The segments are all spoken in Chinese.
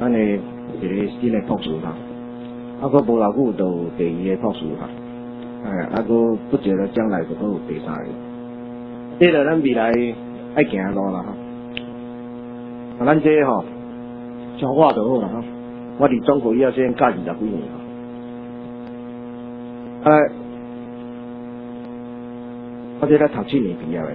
咱的一个新的博士哈，佫无偌久就有第二个博士哈，佫不久的将来就佫有第三个。这个咱未来爱行的路啦哈，咱这吼消化就好啦哈。我伫中国以后先教20几年哈，我这才读7年毕业的，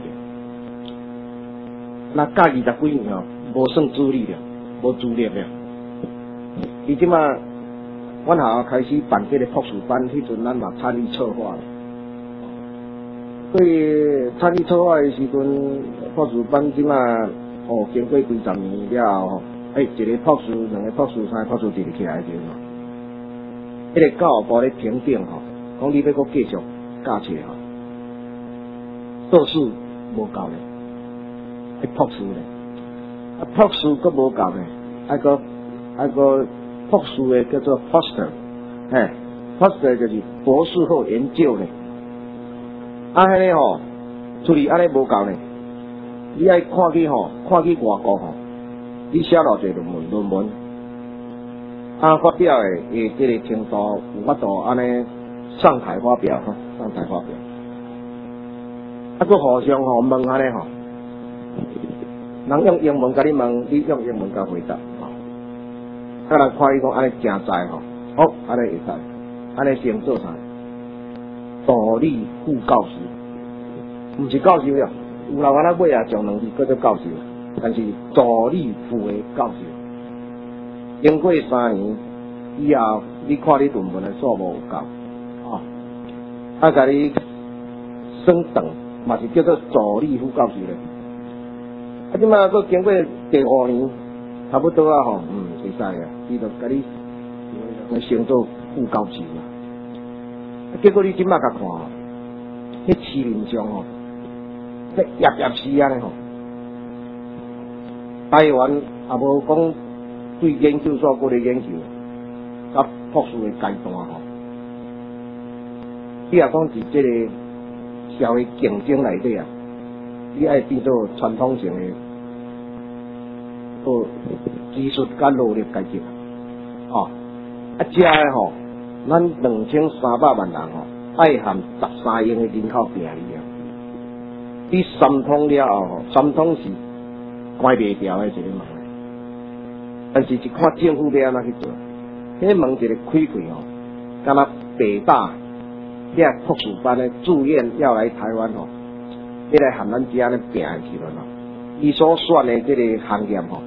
那教20几年吼，无算资历了，无资历了。伊即马，阮学校开始办这个博士班，迄阵咱嘛参与策划了。所以参与策划的时阵，博士班即马经过几十年了后，一个博士、2个博士、3个博士就起来就吼。迄个教育部咧评定吼，讲你要搁继续教册吼，硕士无够咧，博士咧，博士搁无够咧，还搁博士的叫做 Foster，Foster 就是博士后研究咧。迄个吼，处理安尼无够咧，你爱看去外国吼，你写偌济论文，发表的这个程度有法度安尼上台发表吼，上台发表。佫互相吼问安尼吼，人用英文甲你问，你用英文甲回答。人看伊讲安尼诚在吼，好安尼会使，安尼先做啥？助理副教授，毋是教授了，有人安尼尾上2字叫做教授，但是助理副的教授。经过3年以后，你看你论文的数目有够，甲你升等，嘛是叫做助理副教授咧。即马佫经过第5年，差不多啊吼，会使啊，伊就甲你升做副教授啦。结果你即马甲看吼，迄市面上吼，迄页死安尼吼，台湾也无讲对研究所搁咧研究，甲博士的阶段吼，你若讲伫即个社会竞争内底啊，你爱变做传统型的，技术甲劳力阶级遮个吼。咱2300万人吼，爱含13亿的人口拼去啊！你3通了后吼，3通是关袂掉的一个门，但是一看政府要安怎去做，迄门一个开开吼，敢若北大遐博士班的住院要来台湾吼，要来含咱遮安尼拼去了咯。伊所选的这个行业吼，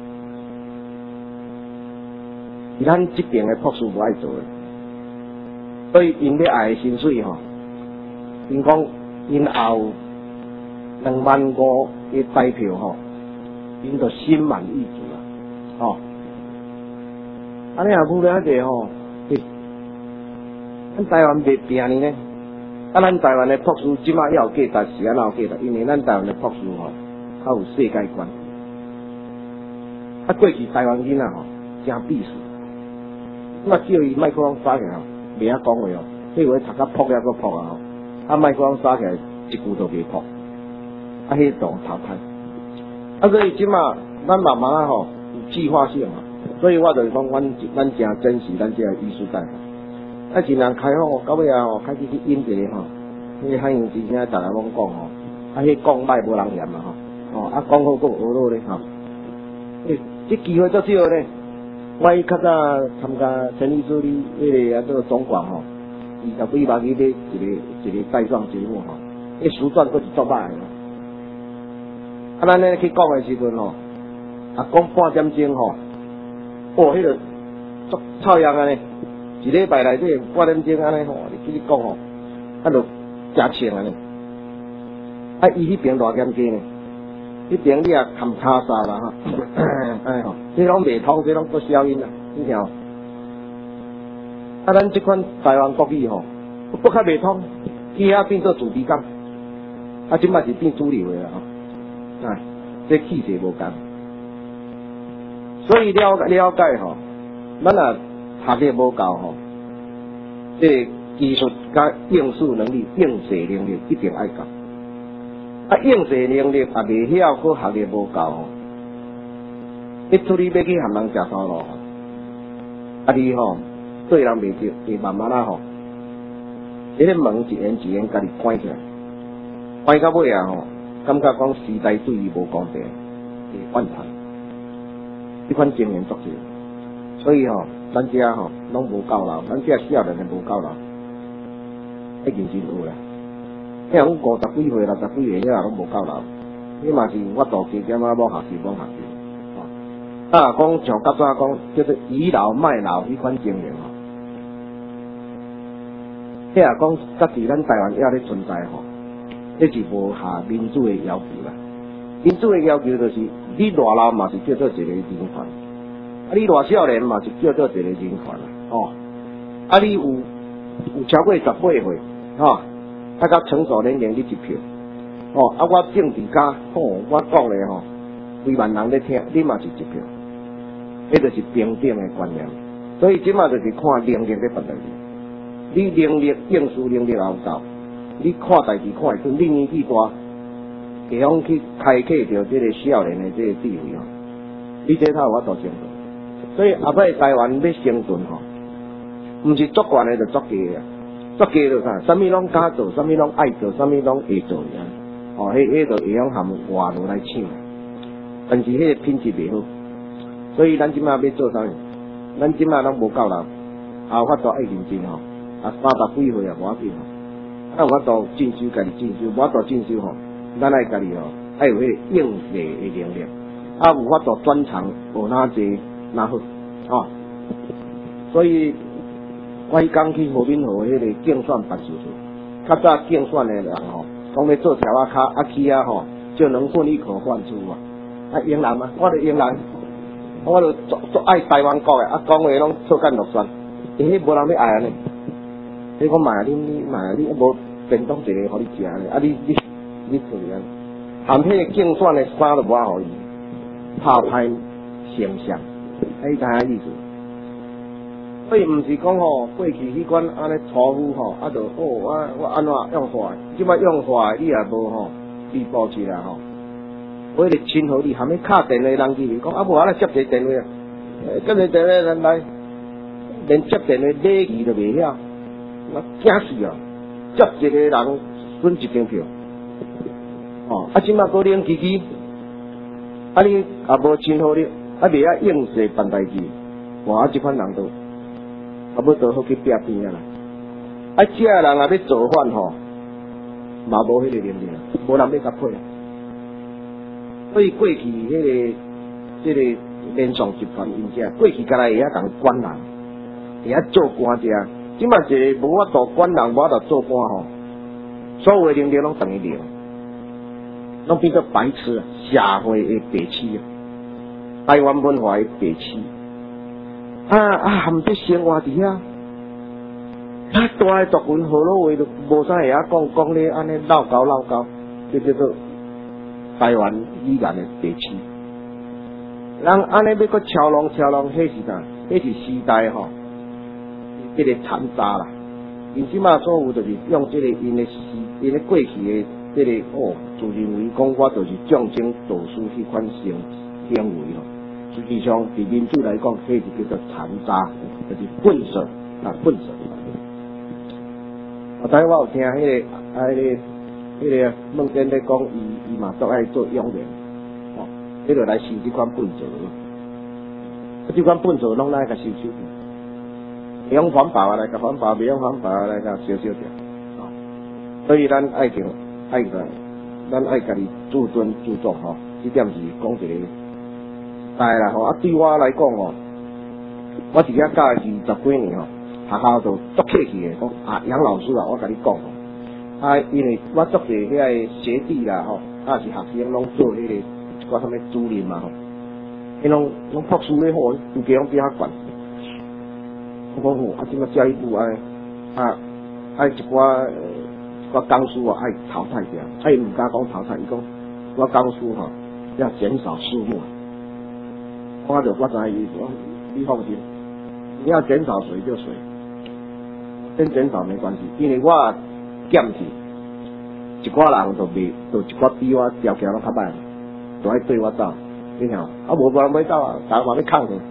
是咱这边的博士无爱做的。所以因要爱的薪水吼，因讲因后25000个代表吼，因就心满意足啦，安尼也不了解吼，咱台湾袂拼呢，咱台湾的博士即马要有价值是安怎有价值？因为咱台湾的博士吼，较有世界观。过去台湾囡仔吼，真鄙视，我叫伊麦克风发起吼。袂晓讲话哦，迄话读甲扑了个扑啊吼，麦克风撒起来一句都袂扑，迄种淘汰。所以即马咱慢慢吼有计划性啊，所以我就是讲，咱诚珍惜咱这个艺术界。尽量开放，到尾啊吼，开始去引一个吼，迄汉语之声逐个拢讲吼，迄讲歹无人嫌嘛吼，讲好佫有学落咧吼。这机会足少咧。我较早参加陈律师迄个做总管吼，20几万去咧一个带状节目吼，迄时段佫是足歹个。咱咧去讲的时阵吼，讲半点钟吼，迄个足臭样安尼，一礼拜内底半点钟安尼吼，你讲吼，就诚清安尼。伊迄边偌严格呢？迄边你也含卡沙啦哈，吼，这拢袂通，这拢做消音啦，你听。咱这款台湾国语吼，不较袂通，其他变做自闭讲，即摆是变主流的啦吼，这气势无共。所以了解吼，咱若学历无够吼，这技术甲应试能力、应试能力一定爱够。应试能力也袂晓，佮学历无够吼，迄你出去要去和人食沙路，啊你对人袂着，会慢慢吼，迄个门一言一言家己关起来，关到尾感觉讲时代对伊无公平，会反弹，这款经验足济，所以咱遮拢无够老，咱遮少年的无够老，已经真有啦。迄阮50几岁、60几岁遐拢无够老，迄嘛是我大加减啊，某学习。讲像较早讲叫做倚老卖老迄款经验迄讲家己咱台湾还咧存在这是无下民主的要求啦。民主的要求就是你偌老嘛是叫做一个人权，你偌少年嘛是叫做一个人权啦。你有超过18岁啊到成熟年龄你一票我政治家我讲的几万人咧听，你嘛是一票。迄就是平等的观念，所以即马就是看能力咧办代志。你能力、应付能力也有够，你看代志看会准，你年纪大，会晓去开启着这个少年的这个智慧你这才有法度生存。所以后摆台湾要生存毋是作惯的就作假啊，作假就啥，啥物拢敢做，啥物拢爱做，啥物拢会做迄就会晓含外路来抢，但是迄个品质袂好。所以咱即马要做啥？咱即马拢无够人，有法度爱认真30几岁无要紧有法度进修家己进修，无法度进修咱爱家己爱有迄个应对的能力，有法度专长学哪济哪好所以我迄讲去和平河迄个竞选办事处，较早竞选的人讲要做条卡去就能顺利可换出英人我就英人。我就做爱台湾国的，讲话拢错干落选，迄无人要爱安尼。你讲买你无便当一个互你食呢？你做安尼，含迄个竞选的衫都无互伊，拍歹形象，迄个意思。所以毋是讲过去迄款安尼错误就我安怎用坏，即摆用坏你也无弥补起来我迄个亲和力，含迄敲电话人去讲无我来接一个电话接一个电话人来，连接电话礼仪都袂晓，我惊死接一个人损一张票即摆搁冷机器，你也无亲和力，袂晓应势办代志，即款人都要倒好去拼边啦。这个人也要造反嘛无迄个能力，无人要甲配。所以过去这个连上集团因遮，过去敢若会晓共管人，会晓做官者，即摆是无法度管人，无法度做官所有的能力拢等于零，拢变做白痴社会的白痴台湾文化的白痴含这生活伫遐，大的族群好多话都无啥会晓讲咧安尼闹交，就叫做台湾语言的白痴，人安尼要搁嘲弄，迄是啥？迄是时代这个残渣啦。因即马所有就是用这个因的过去的这个自认为讲我就是象征导师迄款行为实际上伫民主来讲，迄是叫做残渣，就是粪色粪色。昨我有听迄个孟建咧讲，伊嘛都爱做养员，迄个来收这款粪扫，这款粪扫拢来甲收，会用环保来甲环保，袂用环保来甲烧掉。所以咱爱咱爱家己自尊自重这点是讲一个。但啦对我来讲我伫遐教20几年学校就足客气的讲杨老师我甲你讲因为我足济遐个学弟啦是学生拢做迄个一寡什么主任嘛伊拢博士咧有家拢比较悬。我讲即摆教育部一寡工书爱淘汰掉，伊毋敢讲淘汰，伊讲我工书要减少数目。我知意思，你放心，你要减少水就水，跟减少没关系，因为我减去，一寡人就一寡比我条件拢较歹，就爱对我走， 你听，无人要走啊，大家嘛要抗去，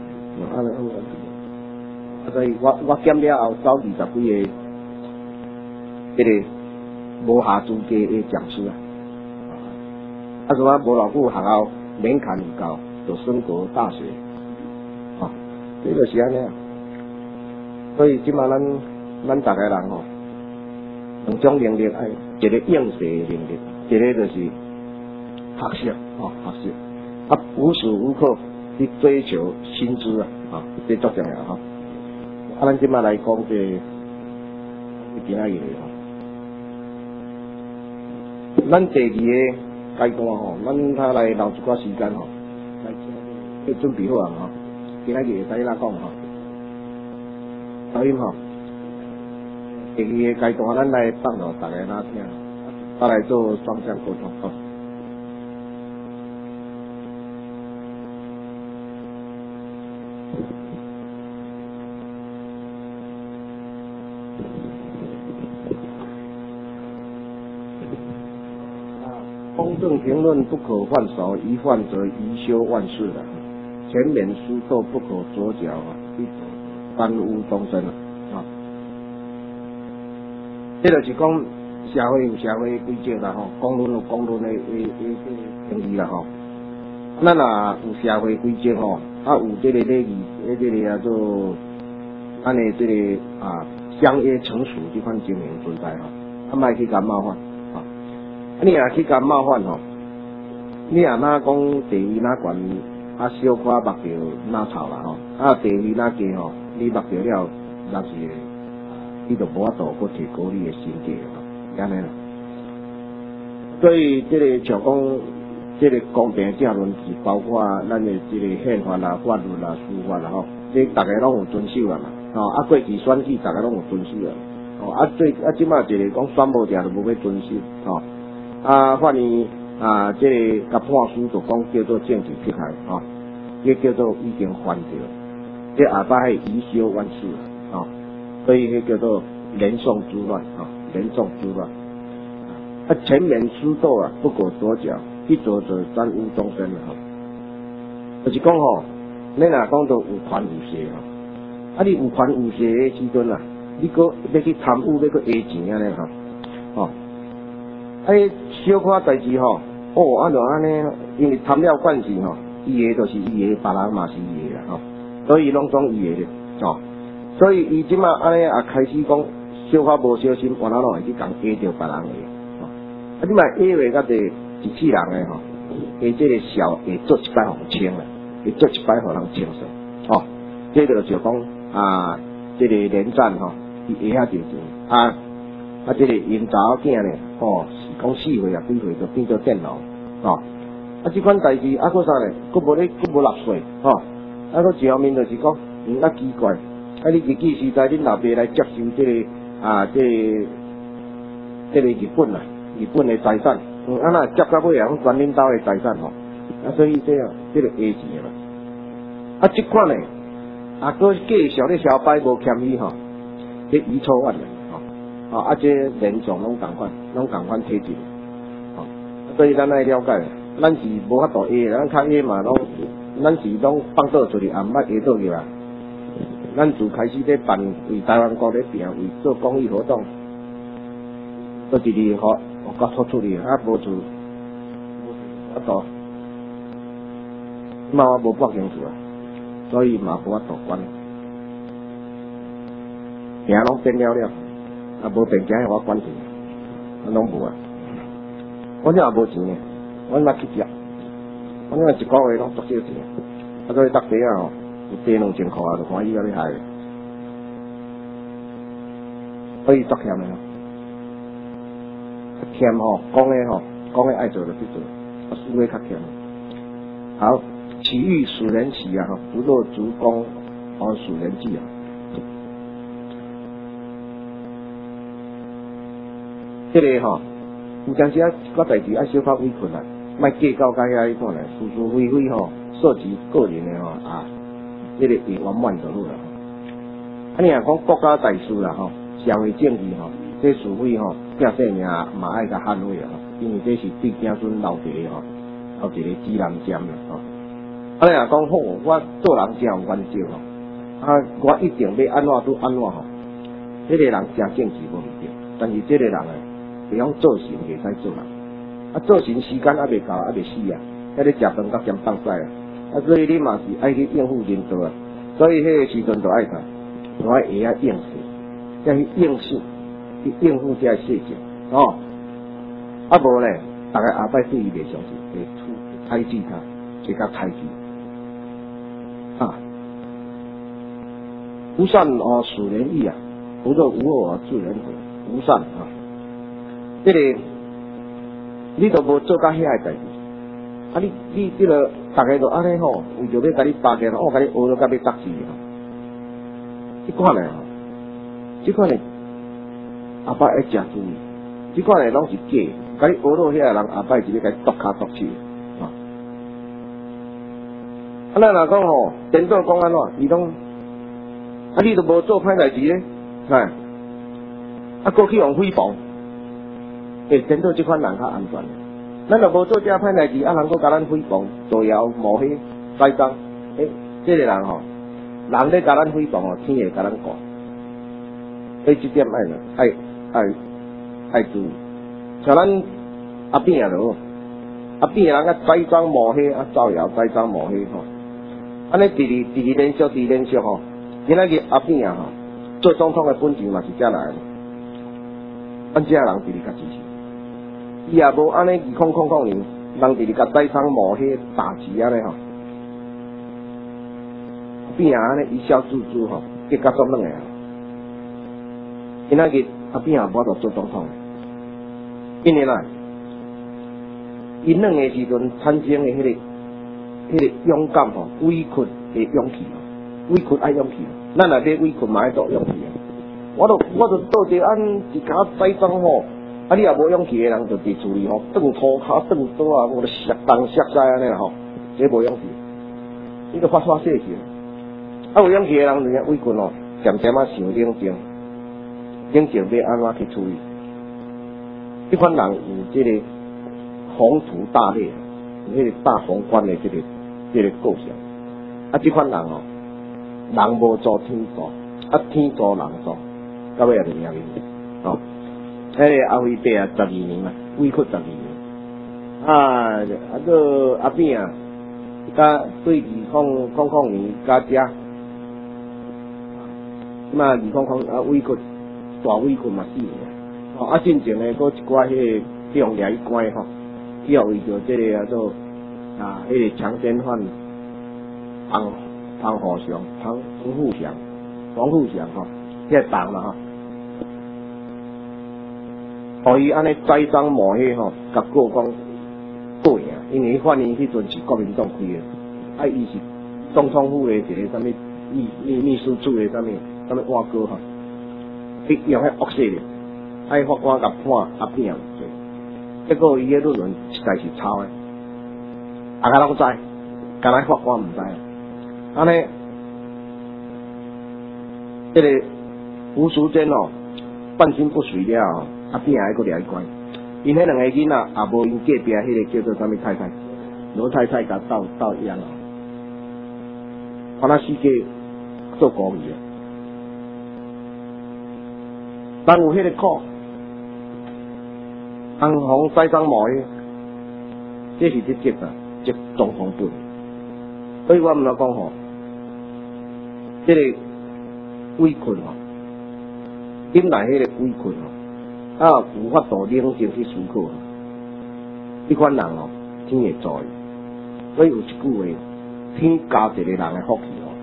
所以我减了后走20几个，这个无下资格的讲师啊，所以无偌久学校免砍有够，就升国大学，这就是安尼啊。所以即马咱大家人吼，两种能力，一个应试的能力，一个就是学习，学习，无时无刻去追求薪资啊，这足重要咱即马来讲这今仔日咱第二个阶段咱他来留一寡时间来去准备好啊今仔日会使哪讲所以第二个阶段咱来放互大家哪听，来做双向沟通公正评论不可换手，一换则贻修万世的。前免书斗不可左脚一走耽误终身这就是讲社会有社会规则啦公论有公论的定义啦咱有社会规则有这个礼仪，这个做咱的这个相约成熟这款经营存在莫去甲冒犯你若去甲冒犯你若哪讲地位哪悬小可目标哪臭啦地位哪低你目标了那是你就无法度去提高你的身价安尼啦。所以这个像讲这个公平正论是包括咱的这个宪法啦、法律啦、司法啦这大家拢有遵守啊嘛过去选举大家拢有遵守啊即摆一个讲选无定就无要遵守反而这个甲判书就讲叫做政治迫害这叫做已经犯罪，这下摆贻修万世所以迄叫做连宋之乱连宋之乱前面书斗不可左脚，一左则耽误终身就是讲你若讲到有权有势你有权有势的时阵你搁要去贪污，要去讹钱安尼小可代志安尼，因为贪了惯势伊的就是伊的，别人嘛是伊的啦所以拢总伊的所以伊即马安尼也开始讲小可无小心，原来拢会去共讹着别人的你嘛讹袂甲第一世人的伊这个小会做一摆互清啦，会做一摆互人清爽这个就讲这个连战伊讹遐侪钱这个因查某囝呢是讲4岁几岁就变做电脑这款代志搁啥呢？搁无6岁搁一方面就是讲奇怪你日记时代恁老爸来接收这个这个日本的财产那接到尾拢全恁兜的财产所以这个讹钱啦这款呢搁继续咧小摆无欠伊这遗臭案这连状拢共款体制所以咱爱了解咱是无法度讹咱较讹嘛咱是拢放倒出去毋捌讹倒去啦咱自开始咧办为台湾国咧拼为做公益活动都是你互国拖出去无做法度我无报警处所以嘛无法度管命拢变了无变价我管钱拢无我这也无钱我哪去食我这一个月拢足少钱所以逐地有地2000块就欢喜到你害所以足欠的欠讲的爱做就去做输的较欠好起欲使人起不若足弓而使人计这个有当时个代志小可委屈啦，莫计较甲遐款咧，是是非非涉及个人的这个会圆满就好啦。你若讲国家大事啦社会政治这是非正性命嘛爱甲捍卫因为这是对子孙留一个指南针啦你若讲好，我做人真有原则吼，我一定要安怎都安怎吼。这个人真正直无毋对，但是这个人会晓做神，袂使做人。做神时间还未到，还未死啊，还咧食饭甲兼放屎啊。所以你嘛是爱去应付人多啊。所以迄个时阵就爱看，我会晓应付，要去应付，去应付这些事情哦。无咧，大家后摆对伊袂相信，会猜忌他，会甲猜忌。无善使人义啊，不做无恶助人苦，无善啊。这个你都无做到遐个代志，你这个大家都安尼吼，为着要甲你巴结，我甲你学到甲要得志吼。这款嘞，这款嘞，后摆要食注意，这款嘞拢是假，甲你学到遐个人后摆是要甲你剁骹剁手啊。咱若讲吼，颠倒讲安怎，伊拢。你都无做歹代志咧，过去用诽谤，颠倒这款人较安全。咱若无做这歹代志，人搁甲咱诽谤、造谣、抹黑、栽赃，这个人吼，人咧甲咱诽谤吼，天会甲咱管。所以这点爱注意。像咱阿扁咯，阿扁人栽赃抹黑、造谣、栽赃抹黑吼，安尼第二连续吼。今仔日阿扁吼，做总统的本钱嘛是遮来的，咱遮人直直甲支持，伊也无安尼200年，人直直甲栽赃抹黑打击安尼吼，阿扁安尼一笑置之吼，结果足软的啊。今仔日阿扁无法度做总统，因为啦，因软的时阵产生的迄个勇敢吼，委屈的勇气。委屈爱勇气，咱若要委屈嘛爱做勇气啊！我都做者一家栽赃吼，你也无勇气的人就伫厝里吼，蹬涂骹蹬倒啊，我都摔东摔西安尼啦吼，这无勇气，你都发泄去。有勇气的人就委屈哦，渐渐想冷静要安怎去处理。这款人有这个宏图大略，有迄个大宏观的这个构想，这款人哦。人无做天做，天做人做，到尾也是命运哦。迄个后辈12年嘛，委屈12年。个阿扁啊，甲对2000年加遮，嘛2000委屈大委屈嘛4年。进前咧，搁一寡迄个中掠关吼，以后为着这个做迄个强奸犯庞富祥吼，这党啦吼，伊安尼栽赃抹黑吼，甲国讲过赢，因为反正迄阵是国民党开的，伊是总统府的一个啥物秘书处的啥物碗糕吼，去用迄恶势力，法官甲判阿扁有罪，结果伊迄论文实在是抄的，大家拢知，敢若法官毋知。安尼，这个吴淑珍哦，半身不遂了哦，阿扁还搁掠去关。因迄两个囡仔也无因隔壁迄个叫做啥物太太，罗太太甲斗养哦，看那世界做公义啊，人有迄个苦，人红栽赃抹黑，这是直接啊，接总统本。所以我毋老讲吼。这个委屈吼，忍耐迄个委屈吼，有法度冷静去思考吼，这款人吼，天会助伊。所以有一句话，天加一个人的福气吼，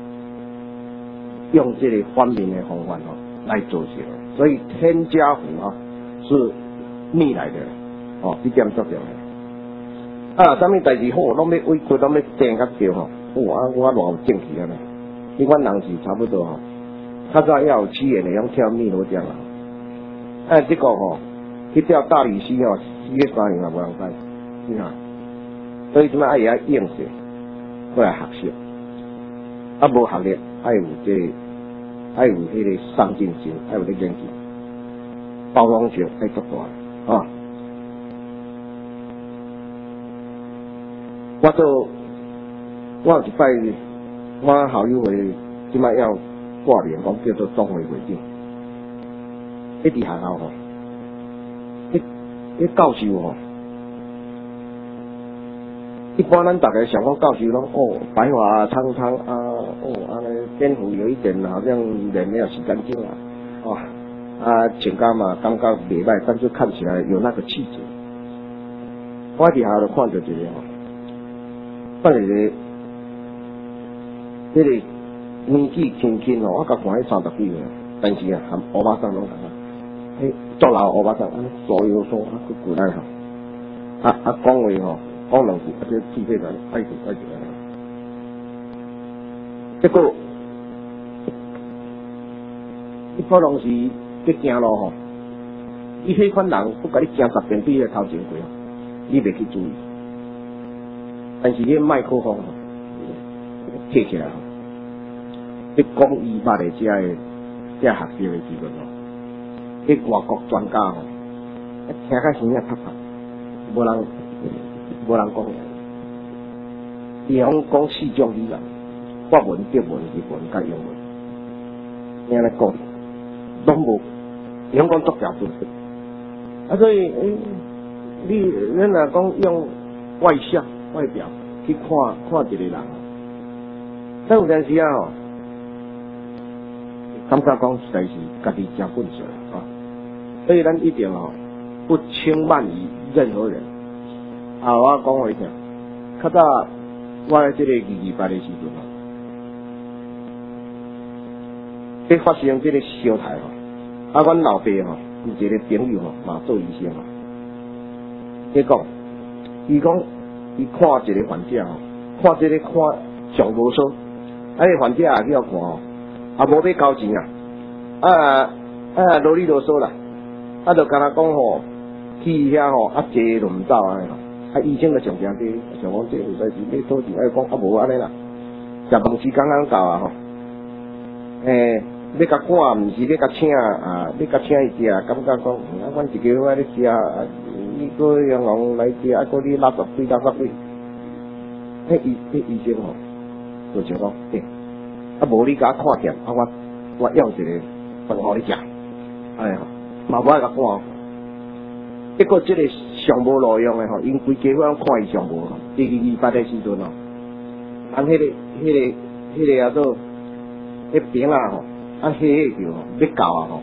用这个反面的方法吼来做事。所以天加福啊是逆来的哦，这点重要。啥物代志好，拢要委屈，拢要争甲对吼，我偌有正气啊咧。这款人是差不多吼，较早要有起源的，用跳汨罗江啊。这个吼去跳大理寺吼，4月3日嘛无人知，你看。所以即摆爱会应势，过来学习，无学历，爱有迄个上进心，爱有咧研究，包容性爱足大啊。我做我有一摆，我校友会即摆要挂名，讲叫做中会会长。迄伫学校吼，迄教授吼，一般咱大家想讲教授拢白发苍苍啊，安尼篇幅有一点好像脸没有洗干净啊，穿甲嘛感觉袂歹，但是看起来有那个气质。我伫下就看到一个吼，看一个，迄个年纪轻轻吼，我甲看迄30几岁，但是含欧巴桑拢同啊，迄足老欧巴桑，安尼左右说啊，佮过来吼，讲话吼，讲两句，这气氛就爱住。结果，你可能是去行路吼，伊迄款人不甲你行10遍比迄头前过，你袂去注意。但是迄麦克风吼，摕起来吼，你讲伊捌的遮学习的时阵吼，迄外国专家吼，听甲耳仔啪啪，无人讲。伊讲4种语言，法文、德文、日文甲英文，你安尼讲，拢无，伊讲足标准。所以咱若讲用外表去看一个人，咱有阵时啊吼，感觉讲实在是家己真笨拙啊，所以咱一定吼不轻慢于任何人。我讲话听，较早我在这个228的时阵吼，在发生这个烧台吼，阮老爸吼有一个朋友吼嘛做医生吼，伊讲伊看一个患者吼，看这个看上无数，个患者也去遐看吼，无要交钱啰里啰嗦啦，就干那讲吼，去遐吼坐就唔走安尼吼，医生就上惊啲，想讲这实在是要讨钱，讲无安尼啦，食饭时间刚到吼，要甲赶，毋是要甲请要甲请伊食，感觉讲阮一个月咧食你个用来食，个你60几，迄医生吼，就想讲，无你甲我看店，我要一个饭互你食，嘛无爱甲赶。结果这个上无路用的吼，因规家伙拢看伊上无吼。第228的时阵吼，人迄个做迄饼吼，迄叫吼要到吼，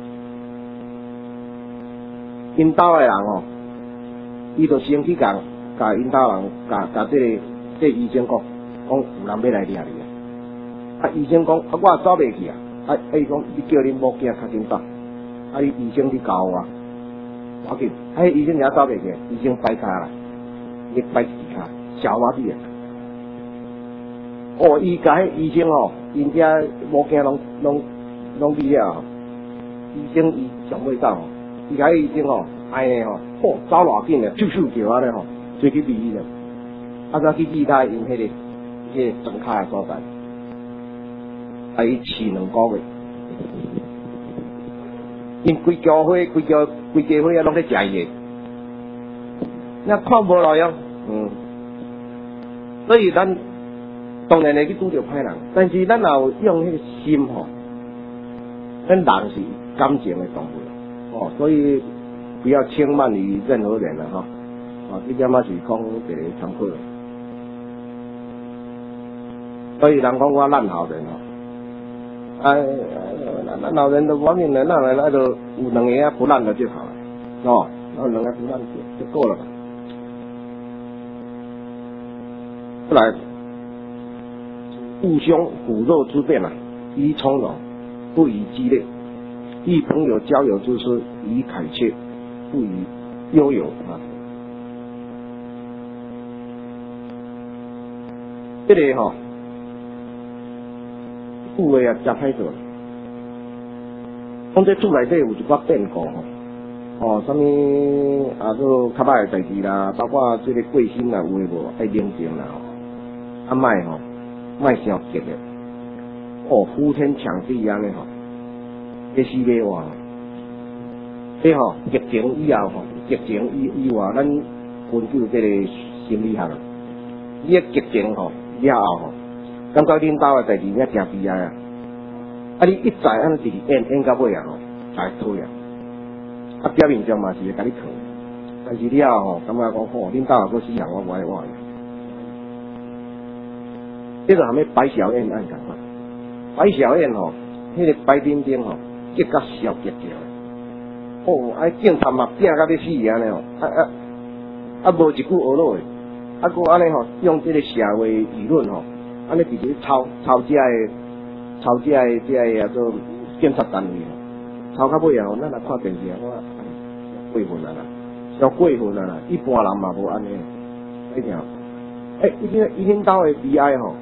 因兜的人吼。伊就先去甲因兜人甲这医生讲有人要来抓你啊！医生讲我走袂去啊！伊讲你叫恁某囝较紧走，你医生你教我，要紧。医生也走袂去，医生摆骹啦，伊摆一只骹，小麻痹啊！伊甲迄医生吼，因遮某囝拢毕业啊，医生伊上尾走吼，伊甲迄医生吼。安尼吼，走偌紧咧，咻叫安尼吼，就去比咧，再去比他因迄个装卡的所在，伊饲2个月，因规家伙啊拢在食伊个，那看无路用，所以咱当然会去拄着歹人，但是咱也有用迄个心吼，咱人是感情的动物，所以。不要轻慢于任何人了哈，这点嘛是讲一个参考。所以人讲我烂好人烂好人的方面呢，那就有2个不烂的就好了，然后2个不烂就够了吧。再来，父兄骨肉之变宜从容，不宜激烈；与朋友交友之事，宜恳切。不宜悠游这个吼，有诶真歹做。讲这厝内底有一寡变故什么做较歹诶代志啦，包括这个过身啦，有诶无爱冷静啦莫伤激烈。呼天抢地安尼吼，这死马活。这疫情以后疫情以外，咱根据这个心理学，伊个疫情了后吼，感觉领导诶代志也真悲哀啊！啊，你一再安尼直演到尾啊吼，才退啊！啊，表面上嘛是会甲你劝，但是了吼，感觉讲吼，领导也佫死人，我无爱活。这个含要摆小宴按讲法，摆小宴吼，迄个摆顶顶吼，结甲小结结。哦，警察嘛拼甲要死安尼吼，无一句学落诶，佫安尼吼，用这个社会舆论吼，安尼直接抄这个叫做检察单位吼，抄到尾啊吼，咱来看电视啊，我过分啊啦，要过分啊啦，一般人嘛无安尼，一条，伊领导诶悲哀吼，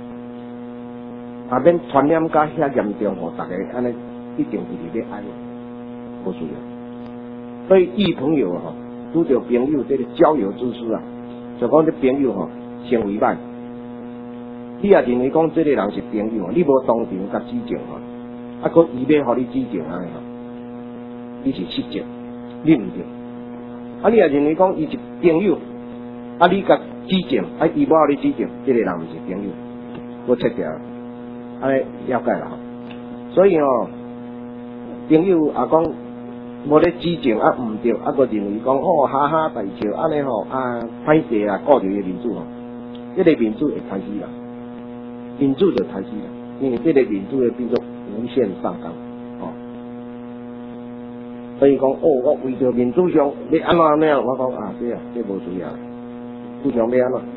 免传染甲遐严重吼，大家安尼一定是要爱，无需要。所以遇朋友吼，拄着朋友这个交友之书啊，就讲这朋友吼，行为歹。你也认为讲这个人是朋友，你无当场甲指正吼，佫伊要互你指正安尼吼，你是失职，你毋对。你也认为讲伊是朋友，你甲指正，伊无互你指正，这个人毋是朋友，我切掉，安尼了解啦。所以吼，朋友也讲无咧指正毋对，佫认为讲哈哈大笑，安尼吼歹势啊，顾着伊民主吼，这个民主会开始啦。民主就开始了，因为这个民主会变作无限上纲，所以讲我为着民主上要安怎样，我讲这无需要，主上要安怎？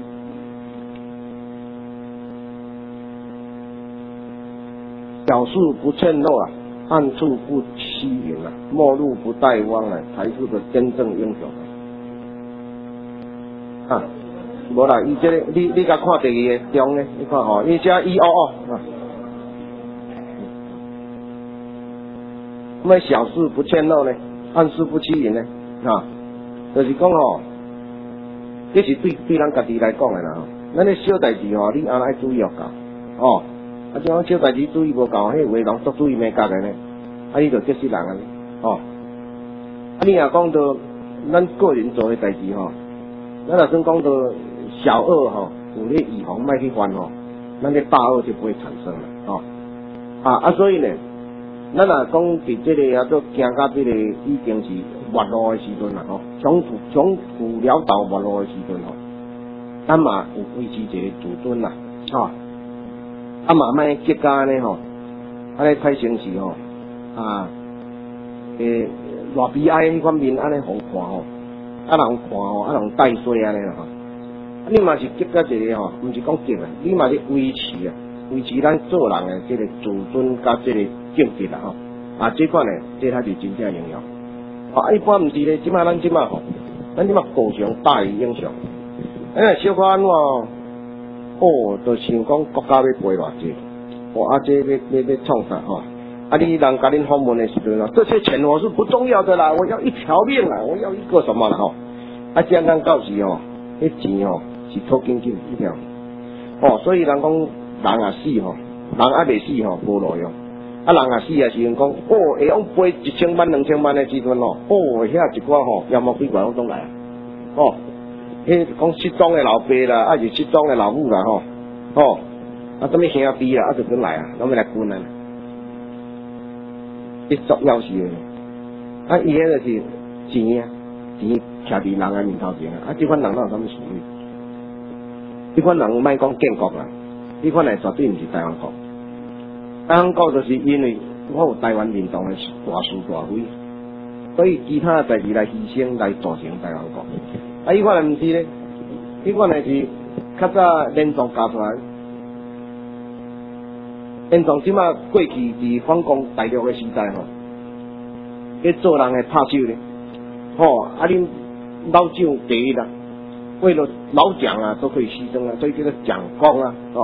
小事不欠漏啊，暗处不欺凌啊，末路不待汪啊，才是个真正英雄啊！无啦，伊这个你甲看第二个中呢？你看吼，伊遮122啊。什么小事不欠漏呢？暗事不欺凌呢？就是讲吼，这是对咱家己来讲的啦。咱咧小代志吼，你安爱注意要搞这种小代志注意无够，迄为人作注意咩格的呢？你就得失人啊，你若讲到咱个人做的代志吼，咱若算讲到小恶吼，有咧预防莫去犯吼，咱个大恶就不会产生了所以呢，咱若讲伫这个做行到这个已经是末路的时阵啦穷途潦倒末路的时阵咱嘛有维持一个自尊啦嘛莫结果呢安尼太成事偌悲哀迄款面安尼互看人看人带衰安尼啦你嘛是结到一个毋是讲结啊，你嘛是维持咱做人的这个自尊甲这个境界啦这款呢，这才是真正英雄一般毋是咧，咱即马高尚大于英雄，小可安怎就想讲国家要赔偌济这要创啥你人甲恁访问的时阵这些钱我是不重要的啦，我要一条命啦，我要一个什么啦这样到时迄钱是拖紧一条所以人讲人也死人还未死无路用人也死的时阵讲会用赔1000万2000万的时阵遐一寡要么几万拢来迄讲失踪的老爸啦，是失踪的老母啦什么兄弟啦，就转来拢要来滚这足要死的伊迄就是钱徛伫人的面头前这款人哪有啥物事？这款人莫讲建国啦，这款人绝对毋是台湾国。台湾国就是因为我有台湾运动的大是大非，所以其他代志来牺牲来造成台湾国。伊款人毋是咧，伊款人是较早连庄加出来，连庄即马过去伫反攻大陆的时代去做人的拍手咧，恁老蒋第一啦，为了老蒋都可以牺牲所以叫做蒋公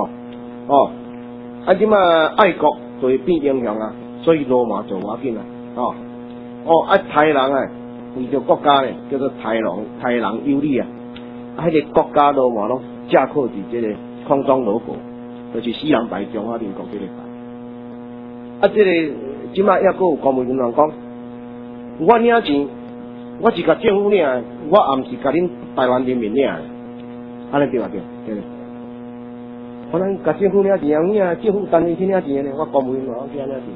即马爱国就会变英雄所以罗马就要紧台人为着国家叫做台人有理迄个国家罗马拢架靠伫这个框装 logo， 就是西洋牌中华民国这个牌这个即马还佫有公务员人讲，我领钱，我是甲政府领的，我也毋是甲恁台湾人民领的，安尼对对可能甲政府领钱啊，政府单位去领钱呢，我公务员我去领钱。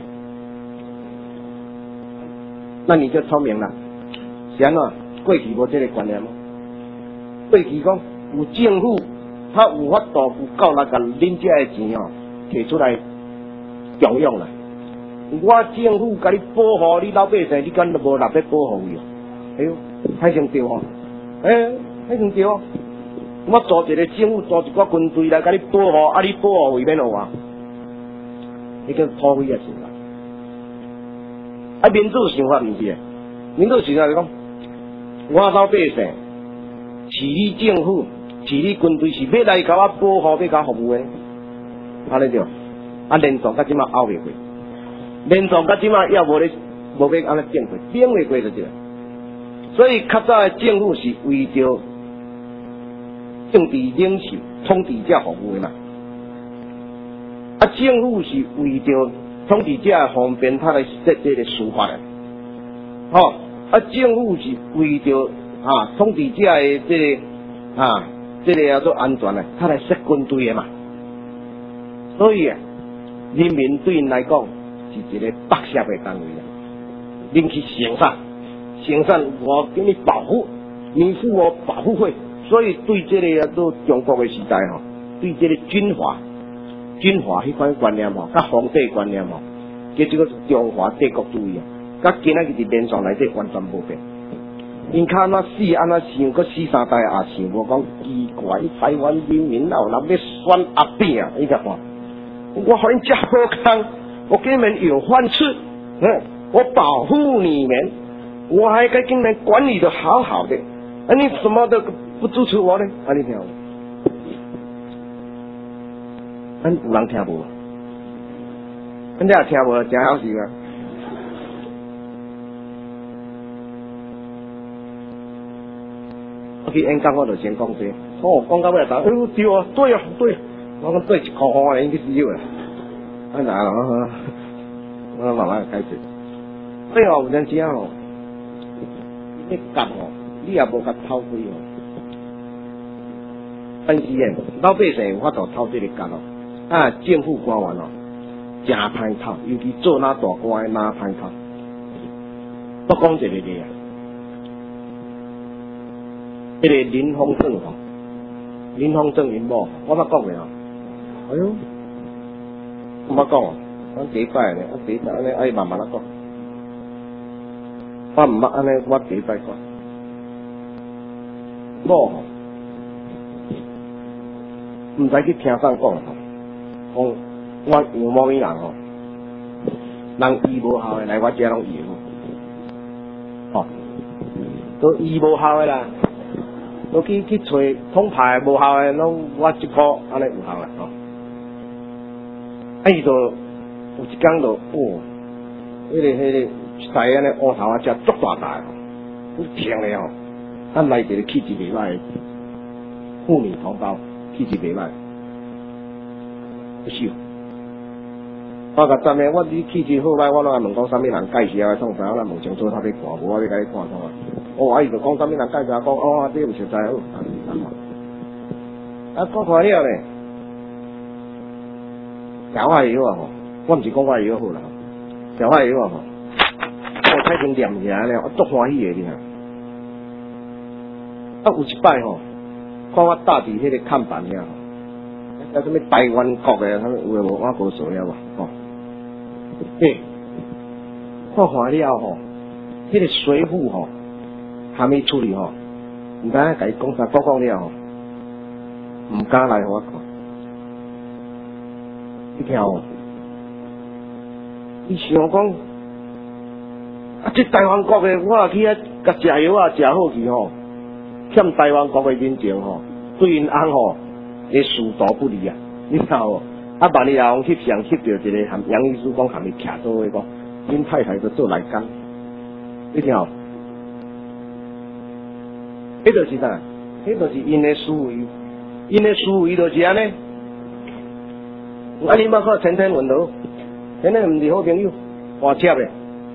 那你就聪明了，是安怎？过去无这个观念吗？过去讲有政府，他有法度有够力，甲恁遮的钱哦，摕出来中用啦。我政府甲你保护你老百姓，你敢都无力要保护伊哦？哎呦，还成对哦，还成对哦。我组一个政府，组一个军队来甲你保护，啊，你保护为免互我？你叫土匪啊，想法。啊，民主想法毋是诶，民主想法是讲，我老百姓是你政府，是你军队，是要来甲我保护，要甲我服务诶，安尼对。啊，连续甲即马拗袂过，连续甲即马也无咧，无要安尼变过，变袂过就对。所以较早诶政府是为着政治领袖、统治者服务诶嘛。啊，政府是为着统治者方便，他来设这个司法诶。吼，啊，政府是为着统治者诶这个叫做安全诶，他来设军队诶嘛。所以啊，人民对因来讲是一个白色诶单位啊。恁去生产，生产我给你保护，你付我保护费。所以对这个叫做中国诶时代吼，对这个军阀迄款观念吼，甲皇帝观念吼，叫这个中华帝国主义啊，甲今仔日伫连续内底完全无变。因看安怎死安怎想，搁死三代也想无讲奇怪，台湾人民哪有人要选阿扁啊？你甲看，我互恁遮好康，我给你们有饭吃，我保护你们，我还该给你们管理的好好的，你什么都不支持我呢？你听有？咱有人听无？咱这也听无，真好笑啊！我去演讲，我就先讲这，讲到尾答，对啊，对啊，对啊，我讲对一箍块的，应该是有啦。哪了？我慢慢开始。对哦，有阵时哦，你夹哦，你也无甲偷开哦。但是诶，老百姓有法度偷这个夹哦。政府官员哦，真歹偷，尤其做哪大官的哪歹偷。我讲一个例啊，迄个林凤正哦，林凤正因某，我捌讲过哦。哎呦，我捌讲哦，我第一摆咧，第一摆安尼爱慢慢仔讲。我毋捌安尼，我第一摆讲。某吼，毋知去听啥讲吼。讲我杨某美人吼，人医无效的来我遮拢医好，都医无效的啦，都去找统派无效的，拢我一个安尼有效啦吼。伊就有一天就迄个台安尼乌头只足大大吼，好疼咧吼，咱来一个气质袂歹的妇女同胞，气质袂歹。不是，我甲站咧，我你气质好歹，我拢爱问讲啥物人介绍啊，创啥，我来问清楚，他要看，无我要甲你看创啊。伊就讲啥物人介绍，讲这有实在好，讲看了咧，调我药啊吼，我毋是讲我药好啦，调我药啊吼，我太经念起来咧，我足欢喜的你有一摆吼，看我搭伫迄个看板遐。叫什么台湾国的，他们有诶无？我无说了吧？看完了吼，迄个水浒吼，还没处理吼，唔敢甲伊讲啥，讲了吼，唔敢来互我看。你听哦，伊想讲，这台湾国的，我去遐甲食药啊，食好去吼，欠台湾国的人情吼，对因翁吼。会殊途不离啊！你知无？万一啊，翕相翕到一个含杨医师讲含伊徛做伙讲，恁太太都做内奸，你听无？迄就是啥？迄就是因的思维，因的思维就是安尼。你捌看陈天文无？陈天文毋是好朋友，换车咧。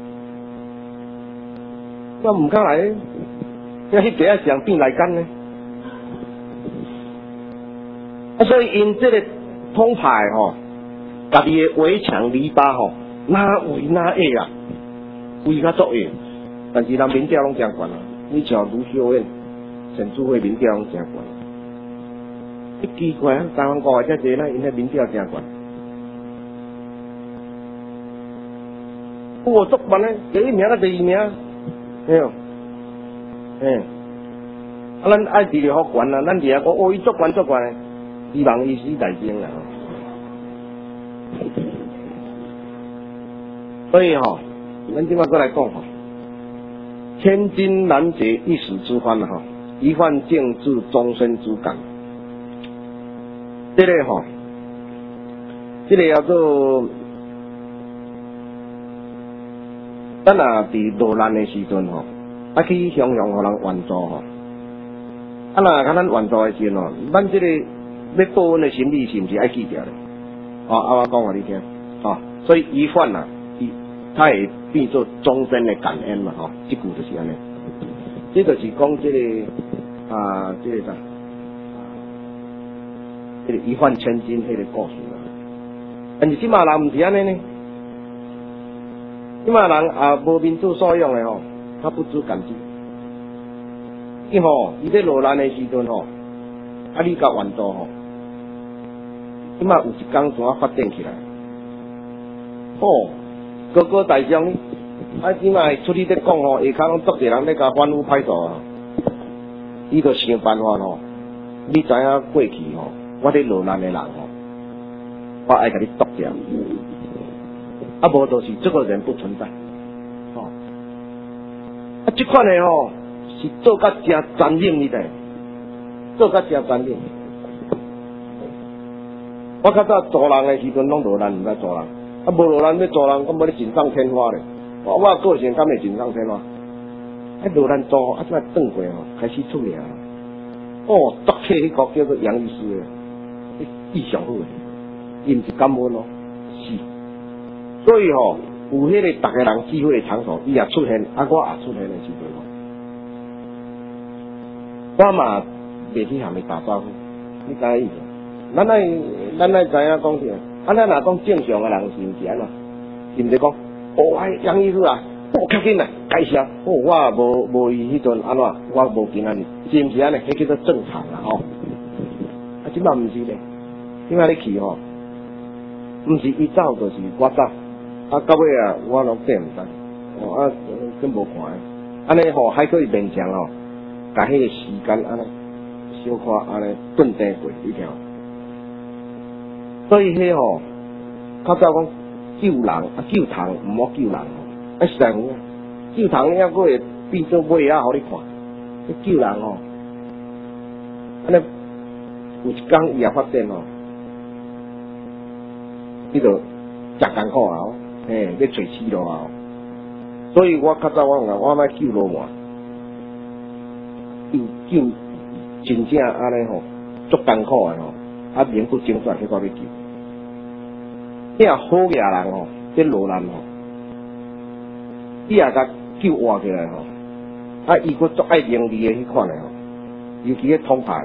我毋敢来，要翕第一相变内奸呢。所以因这个通派吼，家己的围墙篱笆吼，哪围哪矮啊，围较足矮，但是咱民调拢真悬啊，你像卢秀燕、陈淑慧民调拢真悬。奇怪啊，台湾国外遮济咱因迄民调真悬。我足悬咧，第一名甲第二名，对哦，啊，咱爱治疗好悬啊，咱伫遐讲哦，伊足悬，希望伊死大精啦。所以吼，咱即摆过来讲吼，千金难解一时之欢吼，一患竟致终身之感。这个吼，这个叫做，咱若伫落难的时阵吼，啊去向互人援助吼，啊若甲咱援助的时阵吼，咱这个要报恩的心理是毋是爱记着咧？哦，我讲互你听，哦，所以遗患啊，它会变做终身的感恩嘛，吼，这句就是安尼。这就是讲这个这个啥？这个一换千金，这个故事啦。但是即马人毋是安尼呢，即马人无民主素养的吼，他不知感激。伊吼，伊在落难的时阵吼，你甲援助吼，即马有一天怎啊发展起来？高高大上呢，即马出去在讲吼，下骹拢足侪人咧甲反腐派出啊，伊就想办法吼，你知影过去吼。我咧落难的人吼，我爱甲你剁掉，无就是这个人不存在，吼，这款的吼是做甲真残忍，你知？做甲真残忍。我较早做人的时阵拢落难，毋知做人，无落难要做人，我要咧锦上添花咧。我个性敢会锦上添花？落难做，即摆转过吼，开始出名。哦，捉起迄个叫做杨医师的。意上好诶，伊毋是感恩咯，是。所以吼，有迄个逐个人聚会诶场所，伊也出现，我也出现诶时阵吼，我嘛袂去向伊打招呼，你知影意思？咱爱知影讲啥？咱若讲正常诶人是毋是安怎？是毋是讲？杨医师啊，较紧来介绍。我无伊迄阵安怎？我无见安尼，是毋是安尼？迄叫做正常啦吼。即摆毋是咧。点解你去吼？毋是伊走，就是我走。到尾我拢变毋知。真无看诶。安尼吼，还可以勉强吼，甲迄个时间安尼小可安尼顿定过，你听。所以迄吼，较早讲救人救虫，毋好救人吼。实在有啊，救虫抑个会变做尾仔，互你看。你救人吼，安尼有一天伊也发展吼。你就真艰苦啊！要找死路啊！所以我较早我莫救罗马，救真正安尼吼，足艰苦的吼，名不经传，迄个要救。遐好野人吼，这落难吼，伊也甲救活起来吼，伊佫足爱名利的迄款的吼，尤其迄通牌，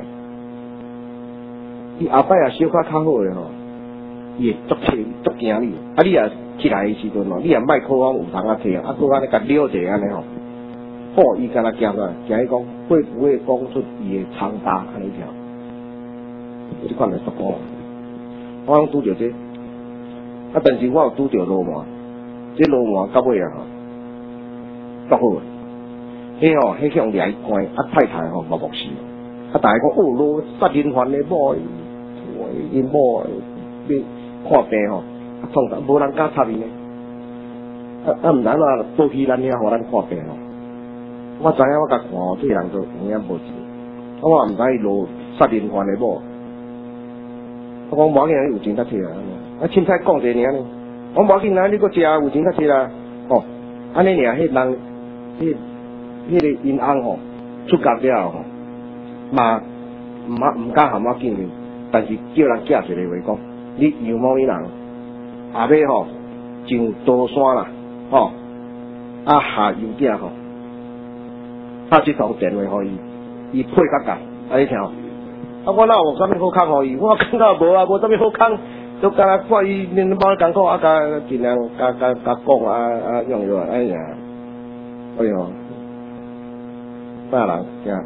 伊后摆也小可较好的吼。伊会足惊你，你也起来的时阵吼，你也莫靠讲有通听，佫安尼甲撩者安尼吼，好，伊敢若惊啥？惊伊讲会不会讲出伊的长大安尼条？即款来足够，我拢拄着这，但是我有拄着罗马，这罗马到尾啊吼，足好诶，迄吼，迄向掠关，太太吼目目视，大家讲罗杀人犯的某，因某你。看病吼，创啥？无人敢插伊呢。毋知啦，报去咱遐互咱看病吼。我知影，我甲看吼，这人都有影无钱。我毋知伊落杀人犯的某。我讲无要紧，有钱较摕啊。凊彩讲者尔呢。我无要紧啊，你佫食有钱较摕啦。吼，安尼尔，迄人，迄个因翁吼，出家了吼，嘛毋敢含我见面，但是叫人寄一个话讲。你有某伊人，后尾吼上刀山啦，吼下油镜吼，拍即通电话互伊，伊配较硬，你听， 我哪有啥物好康互伊？我感觉无啊，无啥物好康，都干那看伊恁包艰苦啊，甲尽量甲讲啊用药哎呀，哎呦，大人惊，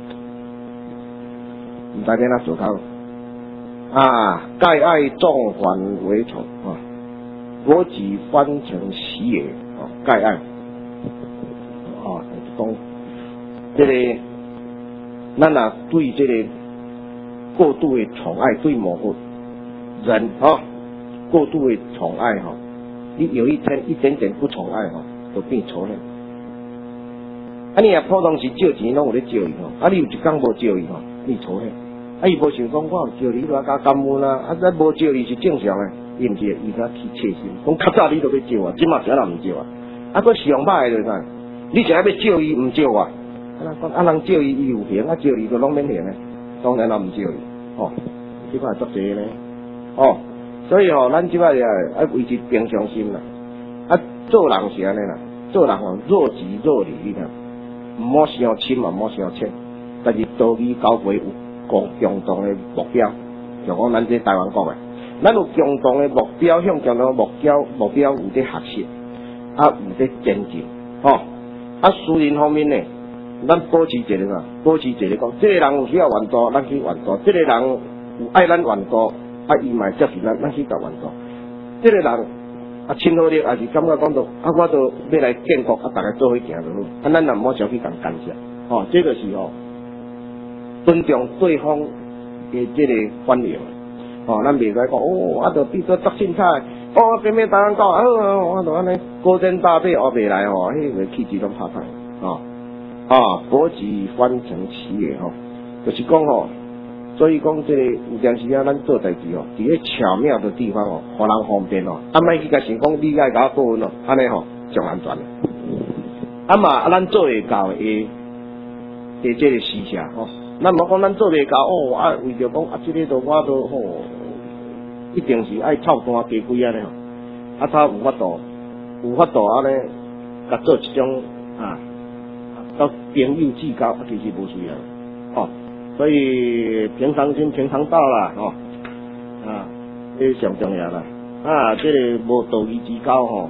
毋知点哪做口啊！盖爱众反为宠啊，我己翻成喜也啊，盖爱啊，讲这个，咱啊对这个过度的宠爱，对某个人啊过度的宠爱哈，你有一天一点点不宠爱哈，就变仇恨。啊，你啊普通时借钱拢有咧借伊吼，啊你有一天无借伊吼，你仇恨。啊伊无想讲我借你来加感恩啊，啊咱无借你是正常的，伊毋是伊才去切心。讲较早你都要借我，即马啥人毋借我？啊佫上歹的就是啥？你想要借伊毋借我？啊人讲啊人借伊伊有还，啊借你就拢免还呢？当然人毋借伊，吼，即摆作侪呢，哦，所以吼咱即摆要维持平常心啦。啊做人是安尼啦，做人吼若即若离，你看。唔好伤亲嘛，唔好伤切，但是道义交配有共同的目标，就讲咱这台湾国的，咱有共同的目标，向共同的目标有在学习，啊有在前进，吼，啊私人方面呢，咱保持一个嘛，保持一个讲，这个人有需要援助，咱去援助；这个人有爱咱援助，啊伊嘛接受咱去甲援助。这个人。啊，亲和力也是感觉讲到啊，我都要来建国，啊，大家做伙行就好。啊，咱也唔好小去讲干涉，哦，这个是哦，尊重对方的这个观念，哦，咱袂使讲哦，啊，就变做作凊彩，哦，偏偏大人讲，我就安尼高枕大被学袂来哦，迄个气质拢拍歹，哦，啊，博己翻成其也吼，就是讲吼。所以讲，这个有阵时啊，咱做代志哦，伫咧巧妙的地方哦，互人方便哦，啊，莫去甲想讲你爱甲我报恩哦，安尼吼上安全。啊嘛，咱做会到的这个施舍吼，咱莫讲咱做袂到哦，啊，为着讲啊，这个都我都吼，一定是爱操蛋加几安尼吼，啊，他有法度安尼，甲做一种啊，到朋友至交，其实无需要，哦。所以平常心平常道啦，吼，啊，这上重要啦，啊，这个无道义之交吼，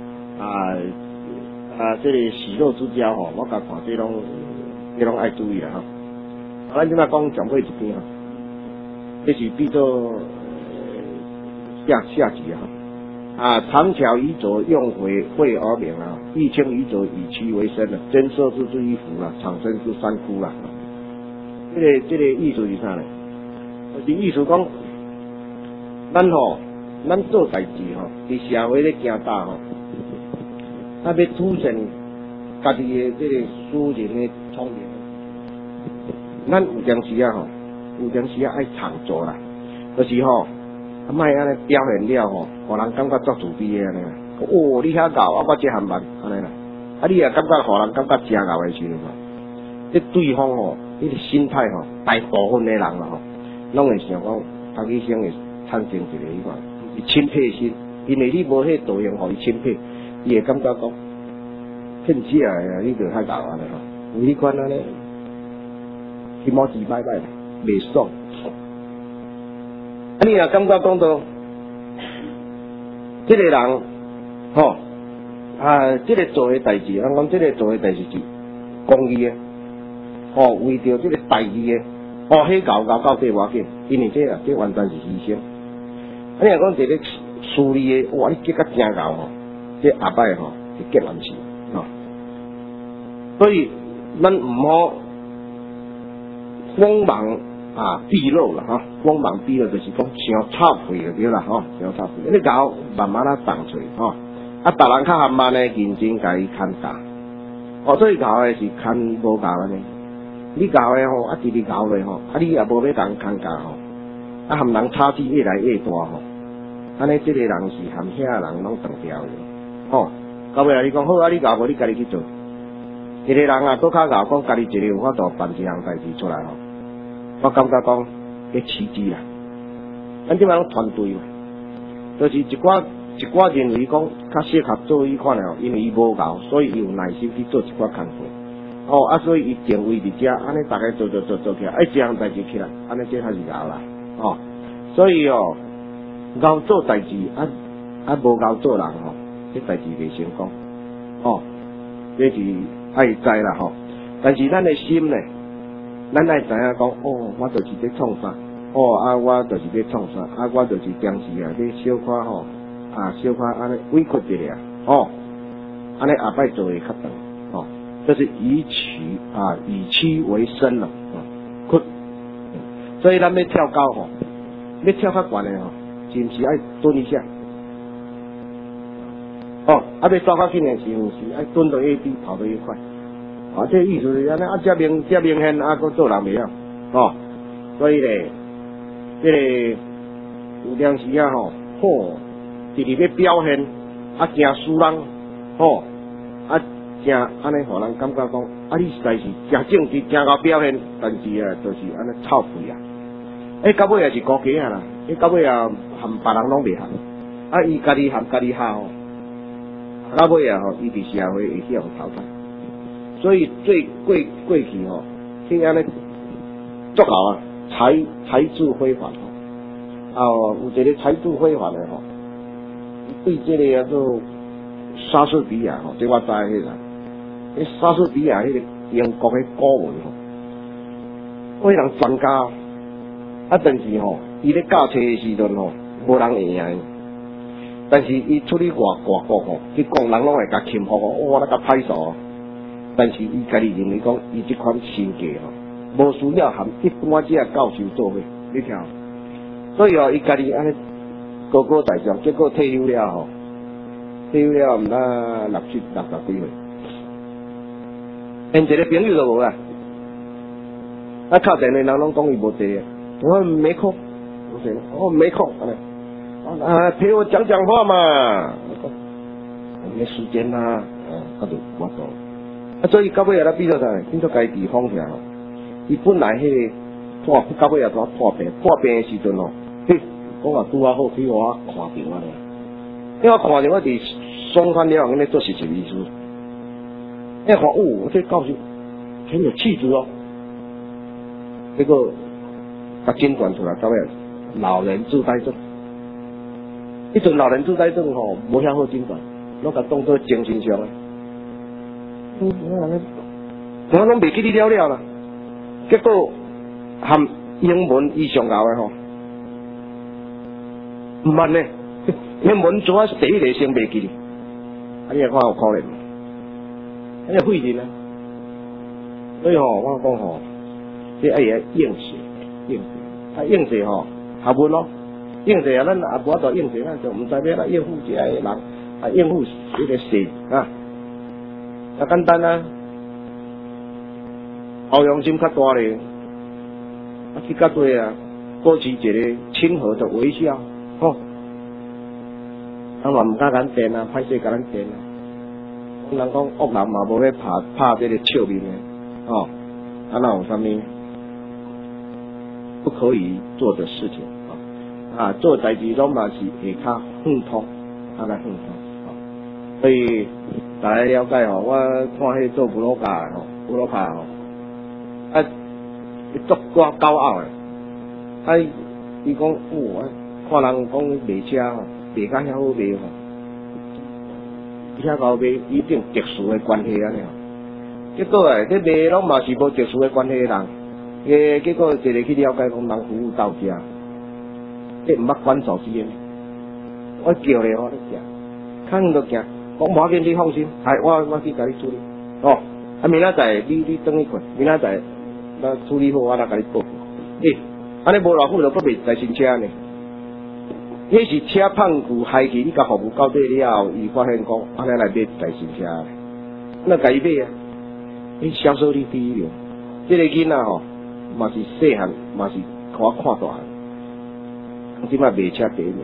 这个喜乐之交吼，我甲看这拢爱注意啦，吼。咱即摆讲上尾一边吼，这是比作下集啊，长桥遗左用晦而明啊，玉清遗左以其为身啊，真色之衣服啦，长生之三窟啦。这个意思是啥呢？就是意思讲，咱做代志吼，伫社会咧行大吼，啊要凸显家己的这个私人的聪明，咱有阵时爱常做啦，就是吼，啊莫安尼表现了吼，互人感觉足自卑的安尼啦。哦，你遐敖，我这含慢安尼啦，啊你也感觉互人感觉真敖的时阵吼，这对方吼。迄个心态吼，大部分的人啦吼，拢会想讲，家己先会产生一个迄款钦佩心，因为你无迄导向互伊钦佩，伊会感觉讲骗假的，你就太搞安尼吼，有迄款安尼，心毛几摆摆，袂爽。啊，你若感觉讲到，这个人吼，这个做的代志，咱讲这个做的代志是公益的。哦，为着这个大义的，哦，迄到底无要紧，因为这完全是牺牲。啊，你若讲一个私利的，哇，你结甲真敖吼，这下摆吼是结完事，吼。所以咱唔好锋芒毕露啦，哈，锋芒毕露就是讲伤插屁就对啦，吼，伤插屁。你敖慢慢放出，吼，啊，别人较含慢的认真甲伊看大，哦，所以敖的是看无敖安尼。你搞的吼，啊，直直搞嘞吼，啊，你也无要人看教吼，啊，含人差距越来越大吼，安尼这个人是含遐人拢断掉的，吼。到尾来你讲好啊，你搞无你家己去做，一个人啊，搁较搞讲家己一个有法度办一项代志出来吼，我感觉讲迄奇迹啦。咱即摆拢团队嘛，就是一寡认为讲较适合做迄款的吼，因为伊无搞，所以伊有耐心去做一寡工作。 哦，所以伊定位伫遮，安尼大家做起来，一项代志起来，安尼这才是熬啦，哦，所以哦，熬做代志，无熬做人吼，这代志袂成功，哦，这是爱知啦吼，但是咱的心呢，咱爱知影讲，哦，我就是在创啥，哦我就是在创啥，我就是当时啊，你小可吼，小可安尼委屈一下，哦，安尼下摆做会较长，哦。这是以屈为伸了，屈。所以咱要跳高吼，要跳较悬的吼，是毋是爱蹲一下？哦，要走较紧的是毋是爱蹲得越低，跑得越快？这意思是安尼，这明显佫做人袂晓，哦，所以咧，这个有当时吼，直直要表现，惊输人，正安尼，互人感觉讲，你实在是正正直，正到表现，但是就是安尼臭屁啊！到尾也是孤家啦，到尾含别人拢袂合，伊家己含家己下吼，到尾伊伫社会会去互淘汰。所以最过去吼，去安尼足够啊，财智非凡吼，有一个财智非凡的吼，对这个叫做莎士比亚吼，这我知迄个。莎士比亚迄个英国的古文吼，迄人专家，但是吼，伊咧教册的时阵吼，无人会赢。但是伊出去外国吼，去讲人拢会甲钦服哦，那个歹数。但是伊家己认为讲，伊这款性格吼，无需要含一般这教授做伙，你听。所以伊家己安尼高高在上，结果退休了吼，毋呾60几岁。连一个朋友都无啦，敲电话人拢讲伊无地，我没空，我没空，陪我讲讲话嘛，没时间啦，就我做，所以到尾比较啥，变做家己放下吼，伊本来迄个到尾怎破病的时阵吼，我话拄好去我看病啊咧，因为我看着我伫爽翻了，安尼做实习医师。看这教授很有气质哦，结果他诊断出来，到尾老人痴呆症。迄阵老人痴呆症吼，无遐好诊断，拢甲当做精神上的。我拢袂记你了啦。结果含英文以上高的吼，唔慢呢，英文做啊第一个先袂记哩，你看有可怜。那费劲啊！所以我讲这爱应试，应试学文咯，应试咱也无法度应试，咱就唔知要来应付这个人，应付这个事简单啊，包容心较大咧，去较多保持一个亲和的微笑，咱嘛唔甲咱电啊，歹势甲咱电啊。人讲恶人嘛无咧拍这个笑面的，哪有啥物不可以做的事情做代志拢嘛是会较畅通，来畅通所以大家了解我看迄做布鲁卡足高傲的，伊讲看人讲卖车卖甲遐好卖遐高卖一定特殊的关系安尼，结果这卖拢嘛是无特殊的关系的人，结果一个去了解讲人服务到家，这唔捌管手机的，我叫咧我咧惊，看都惊，讲无要紧，你放心，我去甲你处理，明仔载你等伊困，明仔载咱处理好，我来甲你报复，安尼无偌久就搁卖台新车呢。迄是车胖骨害去，你甲服务到底了后，伊发现讲，安尼来买台新车，那甲伊买啊，伊销售率第一流。这个囡仔嘛是细汉，嘛是互我看大汉，即摆卖车第一名。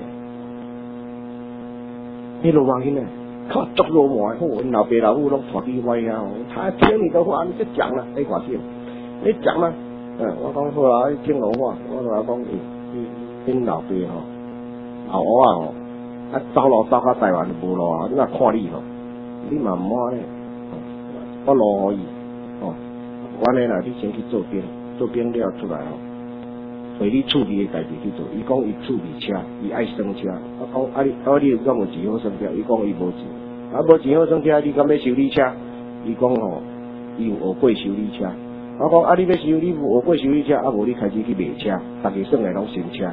迄罗马囡仔，靠足罗马，因老爸老母拢带去歪啊，他听你的话，你就讲了，你看听，你讲了，我讲好啊，听老话，我同他讲，恁老爸老乌走路走到台湾就无路你若看你你嘛唔好呢，我路互伊， 哦，完了啦，你先去做兵，做兵了出来吼，回你处理的代志去做。伊讲伊处理车，伊爱升车。我讲你有敢有钱好升车？伊讲伊无钱，无钱好升车，你敢要修理车？伊讲吼，伊有学过修理车。我讲你要修理学过修理车，无你开始去卖车，大家算来拢新车。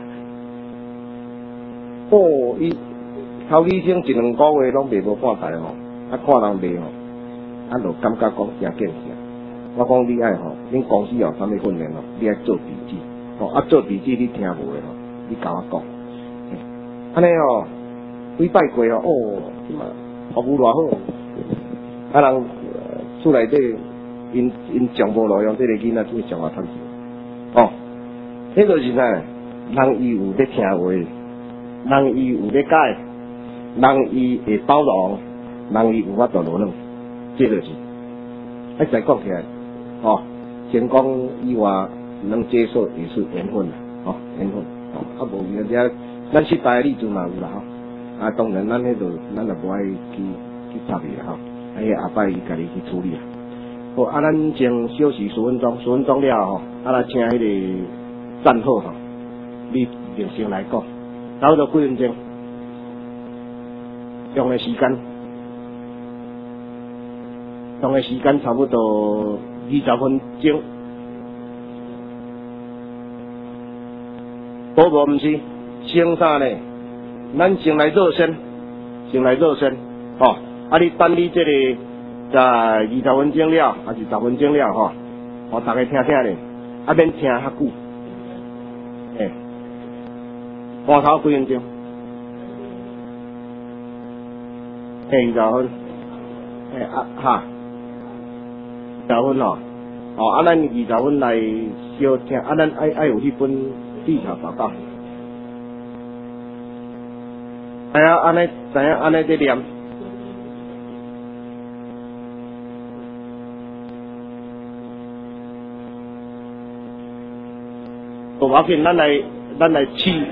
哦，伊头几天一两个月拢卖无半台吼，看人卖吼，就感觉讲真见识。我讲你爱吼，恁公司有啥物训练吼，你爱做笔记，做笔记你听无的吼，你甲我讲。安尼吼，几摆过哦，服务偌好，人厝内底因上无路用，这个囡仔做上我趁钱。哦，迄就是啥？人伊有咧听话，人伊有咧改，人伊会包容，人伊有法度落软，这就是。再讲起来。哦，先讲以外能接受也是缘分啦，哦，缘分，哦，无人家咱失败的例子嘛有啦，吼，当然咱就无爱去插伊啦，吼，下摆伊家己去处理啦。好，咱先休息10分钟，10分钟了吼，来请迄个战后吼，你就先来讲，差不多几分钟，用的时间差不多20分钟，无是，先啥呢？咱先来热身，吼，你等你这个在20分钟了，还是10分钟了吼，互大家听听咧，免听遐久，半头几分钟，20分，20分吼。咱20分来小听，咱爱有迄本技巧报告。知影安尼在念。无要紧，咱来试，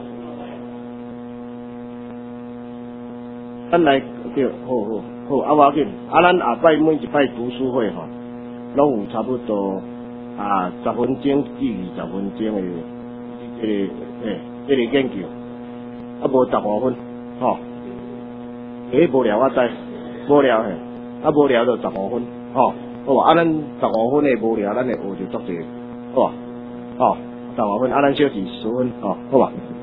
对，好，无要紧。咱下摆每一摆读书会吼。拢有差不多10分钟至20分钟的这个研究，无15分，吼，无聊我知，无聊嘿，无聊就15分，吼，好，咱15分的无聊，咱会学就足济，好，15分，咱休息10分，好吧。